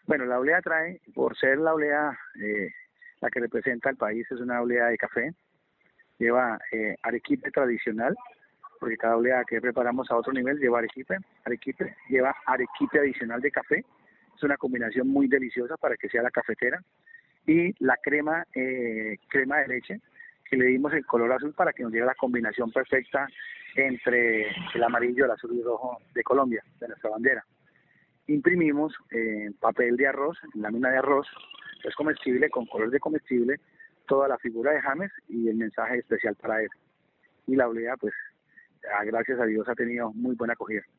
Bueno, la oblea trae, por ser la oblea la que representa al país, es una oblea de café, lleva arequipe tradicional, porque cada oblea que preparamos a otro nivel lleva arequipe, lleva arequipe adicional de café, es una combinación muy deliciosa para que sea la cafetera, y la crema de leche, que le dimos el color azul para que nos diera la combinación perfecta entre el amarillo, el azul y el rojo de Colombia, de nuestra bandera. Imprimimos papel de arroz, lámina de arroz, es comestible, con color de comestible, toda la figura de James y el mensaje especial para él. Y la oblea, pues, gracias a Dios, ha tenido muy buena acogida.